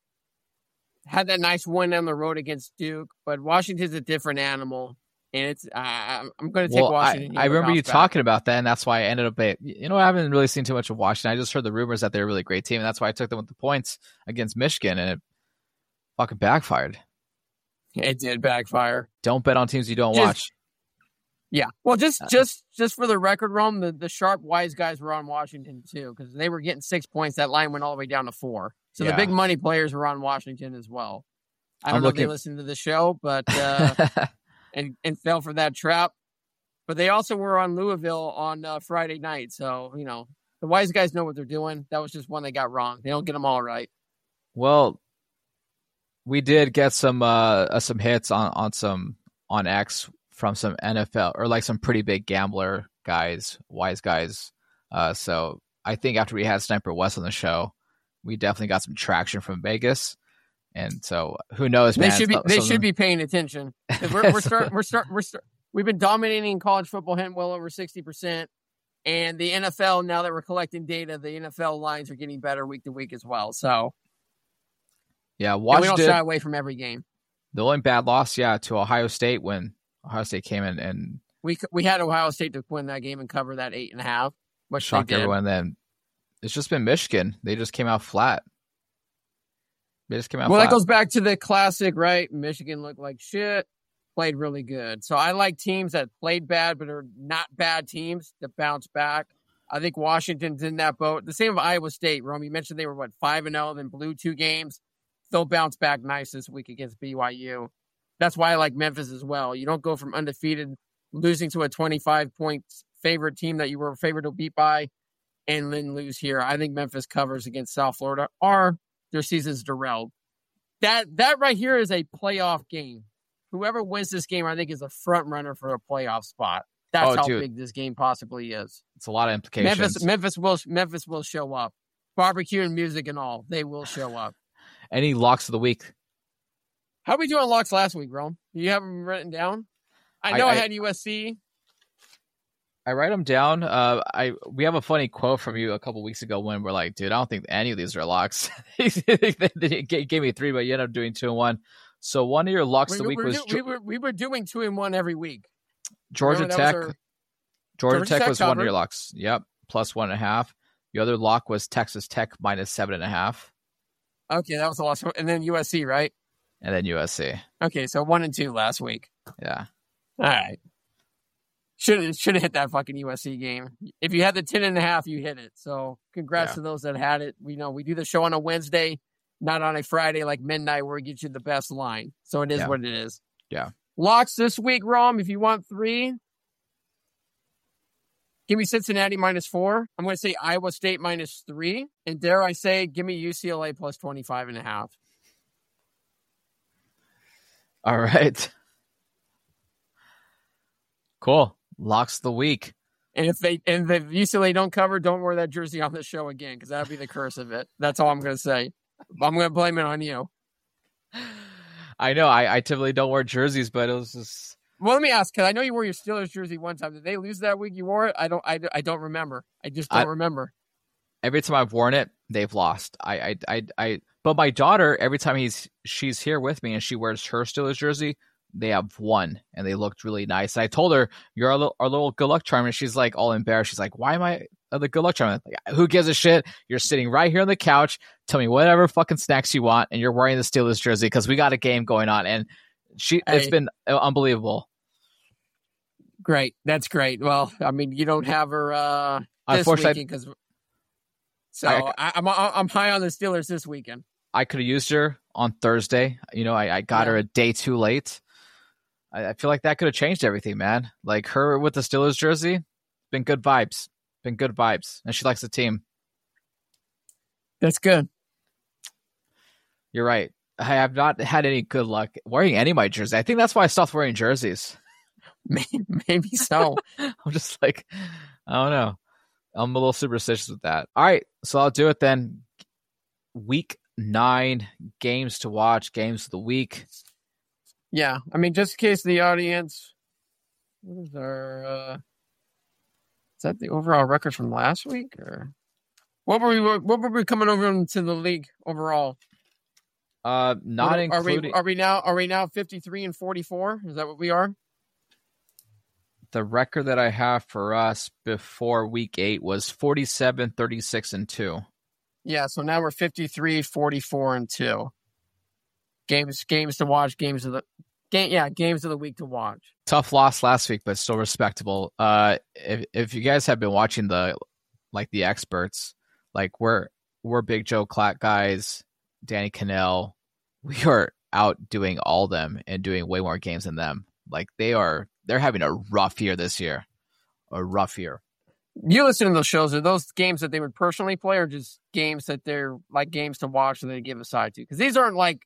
Had that nice win on the road against Duke, but Washington's a different animal, and it's uh, I'm going to take well, Washington. I, I remember you back. talking about that, and that's why I ended up. You know, I haven't really seen too much of Washington. I just heard the rumors that they're a really great team, and that's why I took them with the points against Michigan, and it fucking backfired. It did backfire. Don't bet on teams you don't just, watch. Yeah, well, just just just for the record, Rome, the, the sharp, wise guys were on Washington too because they were getting six points. That line went all the way down to four. So yeah. the big money players were on Washington as well. I don't I'm know looking... if they listened to the show, but uh, and and fell for that trap. But they also were on Louisville on uh, Friday night. So you know the wise guys know what they're doing. That was just one they got wrong. They don't get them all right. Well, we did get some uh, some hits on, on some on X from some N F L or like some pretty big gambler guys, wise guys. Uh, so I think after we had Sniper West on the show, we definitely got some traction from Vegas, and so who knows? Man, they should be some, they some should be paying attention. We're we're start we're start we're start. We've been dominating college football, hitting well over sixty percent, and the N F L. Now that we're collecting data, the N F L lines are getting better week to week as well. So yeah, Washington. We don't shy away from every game. The only bad loss, yeah, to Ohio State when Ohio State came in and we we had Ohio State to win that game and cover that eight and a half, which shocked everyone. Then it's just been Michigan. They just came out flat. They just came out well, flat. That goes back to the classic, right? Michigan looked like shit, played really good. So I like teams that played bad but are not bad teams that bounce back. I think Washington's in that boat. The same with Iowa State, Rome. You mentioned they were, what, five and oh, then blew two games. They'll bounce back nice this week against B Y U. That's why I like Memphis as well. You don't go from undefeated, losing to a twenty-five point favorite team that you were favored to beat by, and then lose here. I think Memphis covers against South Florida, or their season's derailed. That that right here is a playoff game. Whoever wins this game, I think, is a front runner for a playoff spot. That's oh, how dude. big this game possibly is. It's a lot of implications. Memphis, Memphis will Memphis will show up. Barbecue and music and all, they will show up. Any locks of the week? How we doing locks last week, Rome? You have them written down? I know I, I, I had U S C. I write them down. Uh, I we have a funny quote from you a couple weeks ago when we're like, dude, I don't think any of these are locks. They gave me three, but you ended up doing two and one. So one of your locks we, of the week we, was we, we, were, we were doing two and one every week. Georgia Tech. Our, Georgia, Georgia Tech, Tech was covered. one of your locks. Yep, plus one and a half. The other lock was Texas Tech minus seven and a half. Okay, that was the last one. And then U S C, right? And then U S C. Okay, so one and two last week. Yeah. All right. Should should have hit that fucking U S C game. If you had the ten and a half, you hit it. So congrats yeah. to those that had it. We know we do the show on a Wednesday, not on a Friday like midnight where we get you the best line. So it is yeah. what it is. Yeah. Locks this week, Rom, if you want three. Give me Cincinnati minus four. I'm going to say Iowa State minus three. And dare I say, give me U C L A plus twenty-five and a half. All right. Cool. Locks of the week. And if they and if U C L A don't cover, don't wear that jersey on the show again, because that'll be the curse of it. That's all I'm going to say. I'm going to blame it on you. I know. I, I typically don't wear jerseys, but it was just... Well, let me ask, because I know you wore your Steelers jersey one time. Did they lose that week you wore it? I don't I, I don't remember. I just don't I, remember. Every time I've worn it, they've lost. I, I, I, I, but my daughter, every time he's she's here with me and she wears her Steelers jersey, they have won, and they looked really nice. I told her, you're our little, our little good luck charm, and she's like all embarrassed. She's like, why am I the good luck charm? Like, who gives a shit? You're sitting right here on the couch. Tell me whatever fucking snacks you want, and you're wearing the Steelers jersey because we got a game going on. And she, hey. It's been unbelievable. Great. That's great. Well, I mean, you don't have her... Uh... this weekend because. So I, I, I'm I'm high on the Steelers this weekend. I could have used her on Thursday. You know, I, I got yeah. her a day too late. I, I feel like that could have changed everything, man. Like her with the Steelers jersey, been good vibes. Been good vibes. And she likes the team. That's good. You're right. I have not had any good luck wearing any of my jerseys. I think that's why I stopped wearing jerseys. Maybe, maybe so. I'm just like, I don't know. I'm a little superstitious with that. All right, so I'll do it then. Week nine, games to watch, games of the week. Yeah, I mean, just in case the audience, what is our, uh, is that the overall record from last week? Or what were we, what were we coming over into the league overall? Uh, not what, including. Are we, are we now, are we now fifty-three and forty-four? Is that what we are? The record that I have for us before week eight was forty-seven, thirty-six, and two. Yeah, so now we're fifty-three, forty-four, and two. Games games to watch, games of the game yeah, games of the week to watch. Tough loss last week, but still respectable. Uh if if you guys have been watching the like the experts, like we're we're big Joe Clatt guys, Danny Cannell, we are out doing all them and doing way more games than them. Like they are They're having a rough year this year. A rough year. You listen to those shows. Are those games that they would personally play or just games that they're like games to watch and they give a side to? Because these aren't like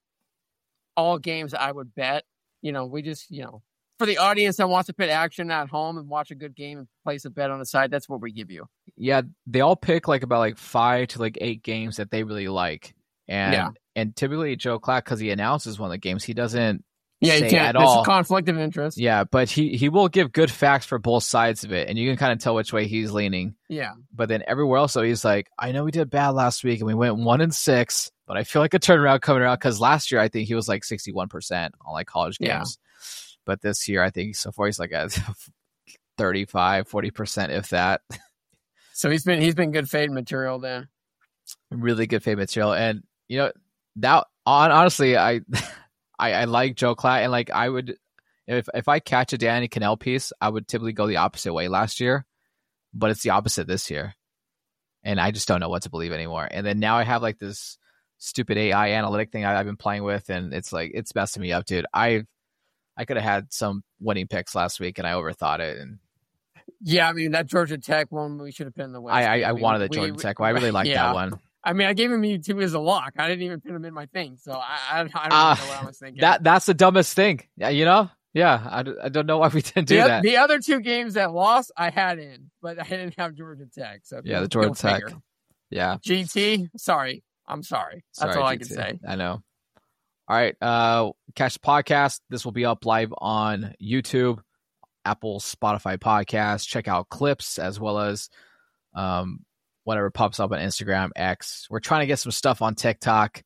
all games that I would bet. You know, we just, you know, for the audience that wants to put action at home and watch a good game and place a bet on the side, that's what we give you. Yeah, they all pick like about like five to like eight games that they really like. And yeah. and typically Joe Clatt, because he announces one of the games, he doesn't Yeah, you can't. At There's all. a conflict of interest. Yeah, but he, he will give good facts for both sides of it, and you can kind of tell which way he's leaning. Yeah. But then everywhere else, though, he's like, I know we did bad last week, and we went one and six, but I feel like a turnaround coming around, because last year I think he was like sixty-one percent on like college games. Yeah. But this year I think so far he's like at thirty-five, forty percent, if that. So he's been he's been good fade material then. Really good fade material. And, you know, that on honestly, I... I, I like Joe Clatt, and like I would, if if I catch a Danny Cannell piece, I would typically go the opposite way last year, but it's the opposite this year, and I just don't know what to believe anymore. And then now I have like this stupid A I analytic thing I, I've been playing with, and it's like it's messing me up, dude. I I could have had some winning picks last week, and I overthought it. And yeah, I mean that Georgia Tech one we should have pinned the West. I I, I wanted the Georgia we, Tech one. I really liked yeah. that one. I mean, I gave him you two as a lock. I didn't even put him in my thing, so I, I, I don't uh, know what I was thinking. That that's the dumbest thing, yeah. You know, yeah. I, I don't know why we didn't do the, that. The other two games that lost, I had in, but I didn't have Georgia Tech. So yeah, the Georgia Tech. Figure. Yeah, G T. Sorry, I'm sorry. That's sorry, all I G T. Can say. I know. All right, uh, catch the podcast. This will be up live on YouTube, Apple, Spotify podcast. Check out clips as well as um. whatever pops up on Instagram, X. We're trying to get some stuff on TikTok.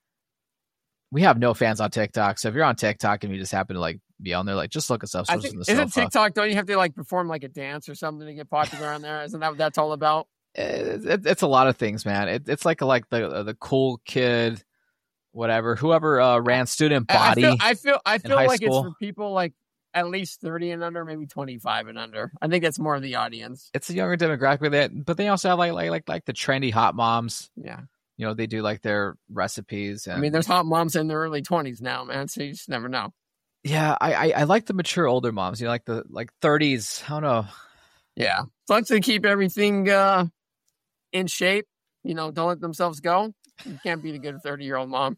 We have no fans on TikTok, so if you're on TikTok and you just happen to like be on there, like just look us up. I think, isn't TikTok? Don't you have to like perform like a dance or something to get popular on there? Isn't that what that's all about? It, it, it's a lot of things, man. It, it's like a, like the the cool kid, whatever, whoever uh, ran student body. I feel I feel, I feel like school. It's for people like at least thirty and under, maybe twenty-five and under. I think that's more of the audience. It's a younger demographic, that, but they also have like like like like the trendy hot moms. Yeah, you know, they do like their recipes. And, I mean, there's hot moms in their early twenties now, man. So you just never know. Yeah, I, I I like the mature older moms. You know, like the like thirties. I don't know. Yeah, as long as they keep everything uh, in shape, you know, don't let themselves go. You can't beat a good thirty year old mom.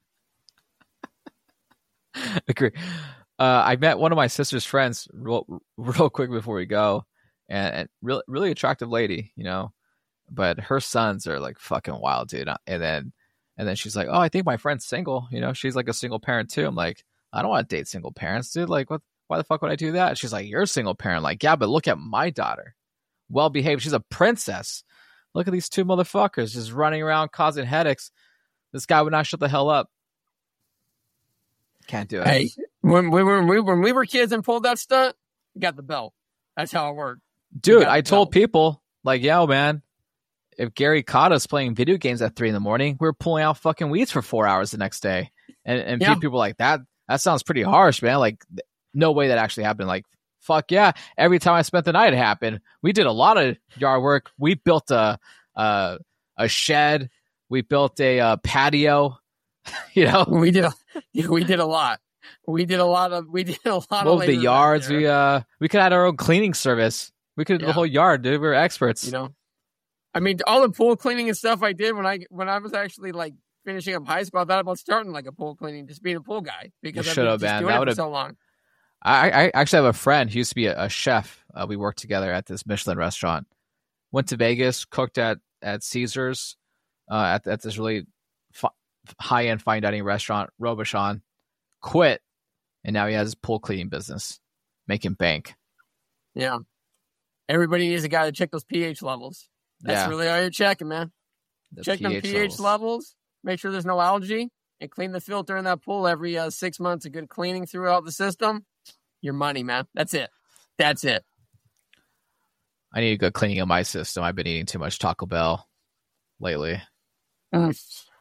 Agree. Uh, I met one of my sister's friends real, real quick before we go, and, and really, really attractive lady, you know, but her sons are like fucking wild, dude. And then, and then she's like, "Oh, I think my friend's single." You know, she's like a single parent too. I'm like, I don't want to date single parents, dude. Like, what? Why the fuck would I do that? She's like, "You're a single parent." Like, yeah, but look at my daughter, well behaved. She's a princess. Look at these two motherfuckers just running around causing headaches. This guy would not shut the hell up. Can't do it. Hey, when we were when we, when we were kids and pulled that stunt, we got the belt. That's how it worked. Dude, I told belt. people, like, yo, man, if Gary caught us playing video games at three in the morning, we were pulling out fucking weeds for four hours the next day. And and yeah. people were like, that that sounds pretty harsh, man. Like, no way that actually happened. Like, fuck yeah. Every time I spent the night, it happened. We did a lot of yard work. We built a a, a shed. We built a, a patio. You know, we did a, we did a lot. We did a lot of we did a lot Moved of the yards. We uh we could have our own cleaning service. We could do yeah. the whole yard, dude. We were experts. You know, I mean, all the pool cleaning and stuff I did when I when I was actually like finishing up high school, I thought about starting like a pool cleaning, just being a pool guy because you I've should been have, just man. doing That it would for have so long. I, I actually have a friend who used to be a, a chef. Uh, we worked together at this Michelin restaurant. Went to Vegas, cooked at at Caesars, uh, at at this really fi- high end fine dining restaurant, Robuchon. Quit, and now he has his pool cleaning business, making bank. Yeah, everybody needs a guy to check those pH levels. That's yeah. really all you're checking, man. The Check them pH levels. levels. Make sure there's no algae, and clean the filter in that pool every uh, six months. A good cleaning throughout the system. Your money, man. That's it. That's it. I need a good cleaning of my system. I've been eating too much Taco Bell lately. Mm.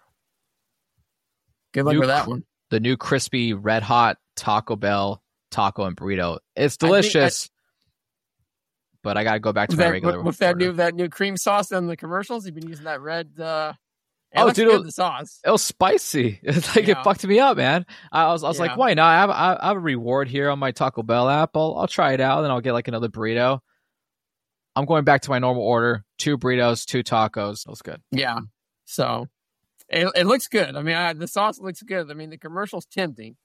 Good luck new, with that one. The new crispy red hot Taco Bell taco and burrito. It's delicious. But I got to go back to my that, regular. With that new that new cream sauce in the commercials, you've been using that red. Uh, oh, dude, good, the sauce. It was spicy. It's like yeah. It fucked me up, man. I was I was yeah. like, why not? I have I have a reward here on my Taco Bell app. I'll I'll try it out, and I'll get like another burrito. I'm going back to my normal order: two burritos, two tacos. That was good. Yeah. So it it looks good. I mean, I, the sauce looks good. I mean, the commercial's tempting.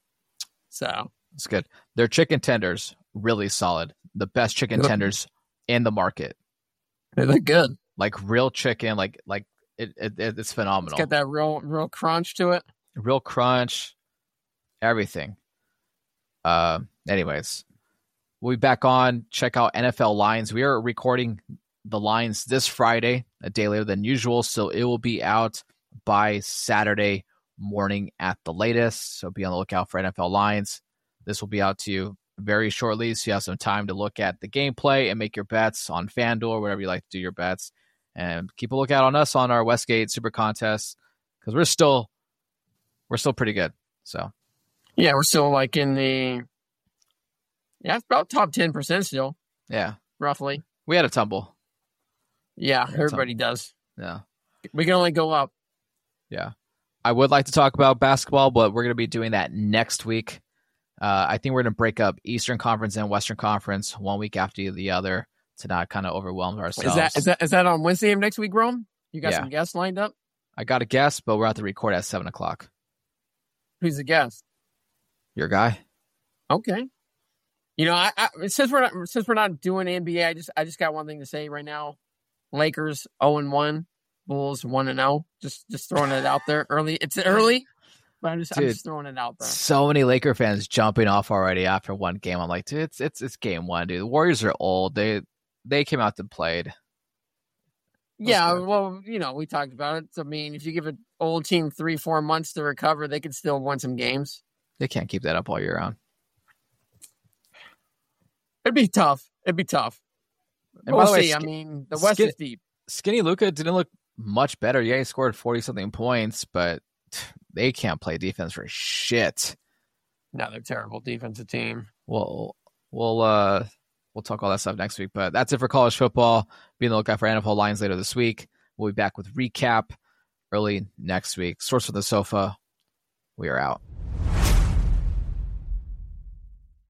So it's good. Their chicken tenders really solid. The best chicken tenders in the market. They look good. Like real chicken, like like it, it it's phenomenal. It's got that real real crunch to it. Real crunch, everything. Uh, anyways, we'll be back on. Check out N F L Lines. We are recording the lines this Friday, a day later than usual, so it will be out by Saturday morning at the latest. So be on the lookout for N F L Lines. This will be out to you very shortly, so you have some time to look at the gameplay and make your bets on FanDuel or whatever you like to do your bets. And keep a lookout on us on our Westgate Super Contest because we're still we're still pretty good. So yeah, we're still like in the yeah, it's about top ten percent still. Yeah, roughly. We had a tumble. Yeah, everybody does. Yeah, we can only go up. Yeah, I would like to talk about basketball, but we're going to be doing that next week. Uh, I think we're going to break up Eastern Conference and Western Conference one week after the other to not kind of overwhelm ourselves. Is that is that is that on Wednesday of next week, Rome? You got yeah. some guests lined up? I got a guest, but we're out to record at seven o'clock. Who's the guest? Your guy. Okay. You know, I, I since we're not since we're not doing N B A, I just I just got one thing to say right now. Lakers zero and one, Bulls one and zero. Just just throwing it out there early. It's early. But I'm just, dude, I'm just throwing it out there. So many Laker fans jumping off already after one game. I'm like, dude, it's it's it's game one, dude. The Warriors are old. They they came out and played. Yeah, well, you know, we talked about it. I mean, if you give an old team three, four months to recover, they could still win some games. They can't keep that up all year round. It'd be tough. It'd be tough. And we'll see. Way, I mean, the West skin, is deep. Skinny Luka didn't look much better. Yeah, he scored forty-something points, but they can't play defense for shit. No, they're a terrible defensive team. Well, we'll uh, we'll talk all that stuff next week. But that's it for college football. Be on the lookout for N F L Lines later this week. We'll be back with recap early next week. Source for the Sofa. We are out.